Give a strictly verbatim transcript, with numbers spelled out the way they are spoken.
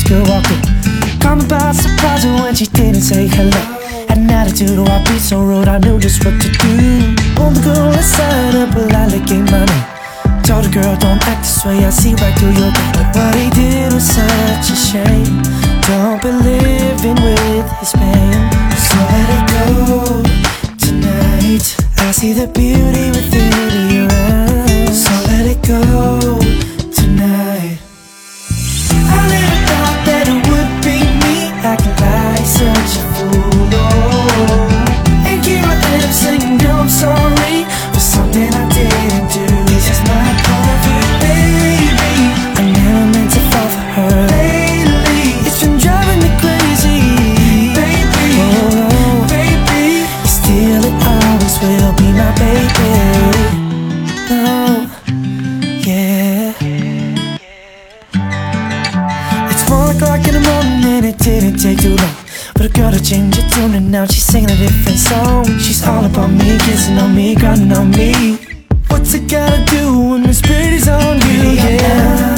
could walk through. Caught me by surprise when she didn't say hello. Had an attitude, oh I be so rude, I knew just what to do. Pulled the girl aside and politely gave my name. Told the girl, don't act this way, I see right through your game. But what he did was such a shame. Don't be living with his pain. So let it go tonight. I see the beauty within your eyes. So let it go tonight. I never thought that it would be me, acting like such a fool, oh. And here I am saying I'm sorry for something I didn't do. This is my comfort, baby. I never meant to fall for her. Lately, it's been driving me crazy, baby. Oh, baby, still it always will be my baby. Oh, yeah. It's one o'clock in the morning and it didn't take too long for the girl to change her tune, and now she's singing a different song. She's all about me, kissing on me, grinding on me. What's it gotta do when this pretty's on you? Yeah.